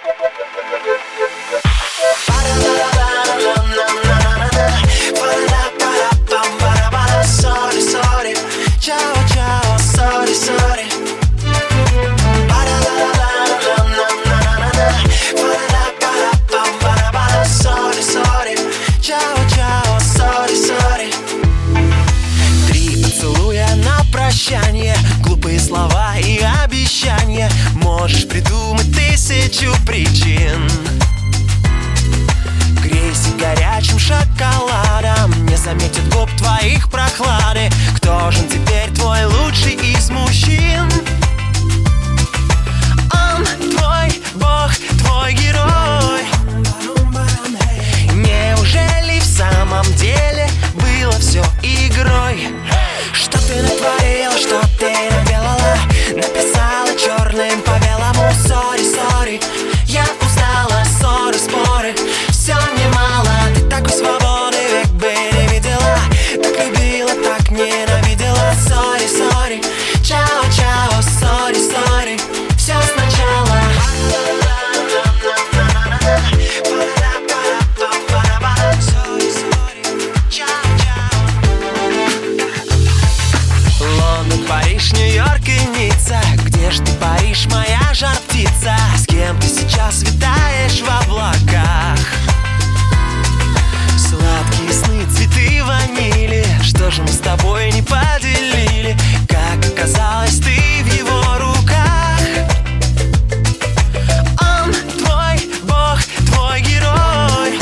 Глупые слова и обещания. Можешь придумать тысячу причин. Грейся горячим шоколадом, не заметит губ твоих прохлады. Кто же теперь твой лучший из мужчин? Он твой бог, твой герой. Неужели в самом деле было все игрой? Что ты натворила, что ты наделала? Написала черным по белому: сори, сори. Я устала, ссоры, споры. Все мне мало, ты такой свободы век бы не видела. Так любила, так ненавидела. Сори, сори. Чао, чао, сори, сори. Все сначала. Париж, Нью-Йорк и Ницца. Где ж ты, Париж, моя жар-птица? С кем ты сейчас витаешь в облаках? Сладкие сны, цветы ванили. Что же мы с тобой не поделили? Как оказалось, ты в его руках. Он твой бог, твой герой.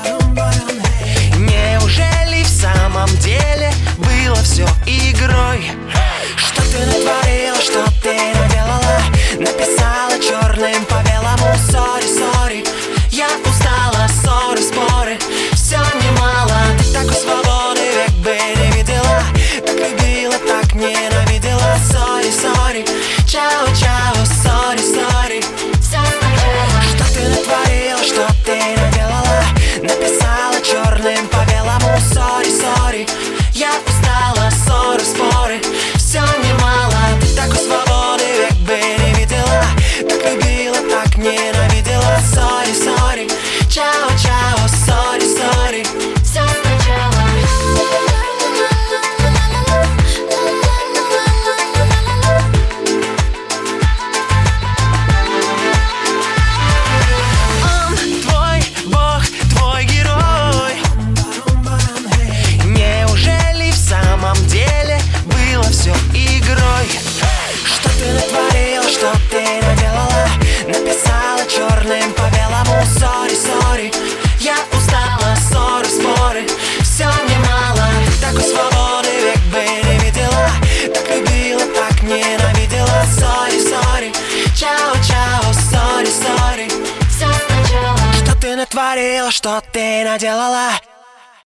Неужели в самом деле было все игрой? Что ты натворила, что ты наделала? Написала черным по белому: сори, сори. Я устала, ссоры, споры. Все мне мало, ты такой свободы век бы не видела. Так любила, так ненавидела. Сори, сори. Чао, чао, сори, сори. Что ты натворила, что ты наделала? Написала черным по белому: сори, сори. Я устала, ссоры, споры. Все мне мало, ты такой свободы век бы не видела. Так любила, так ненавидела. Сори, сори. Чао, чао, сори, сори. Все сначала. Он твой бог, твой герой. Неужели в самом деле было все игрой? Что ты натворила, что ты наделала? Написала черным по белому: сори, сори. Я устала, ссоры, споры. Все мне мало, ты такой свободы век бы не видела. Так любила, так ненавидела. Сори, сори. Чао, чао, сори, сори. Все сначала. Что ты натворила, что ты наделала?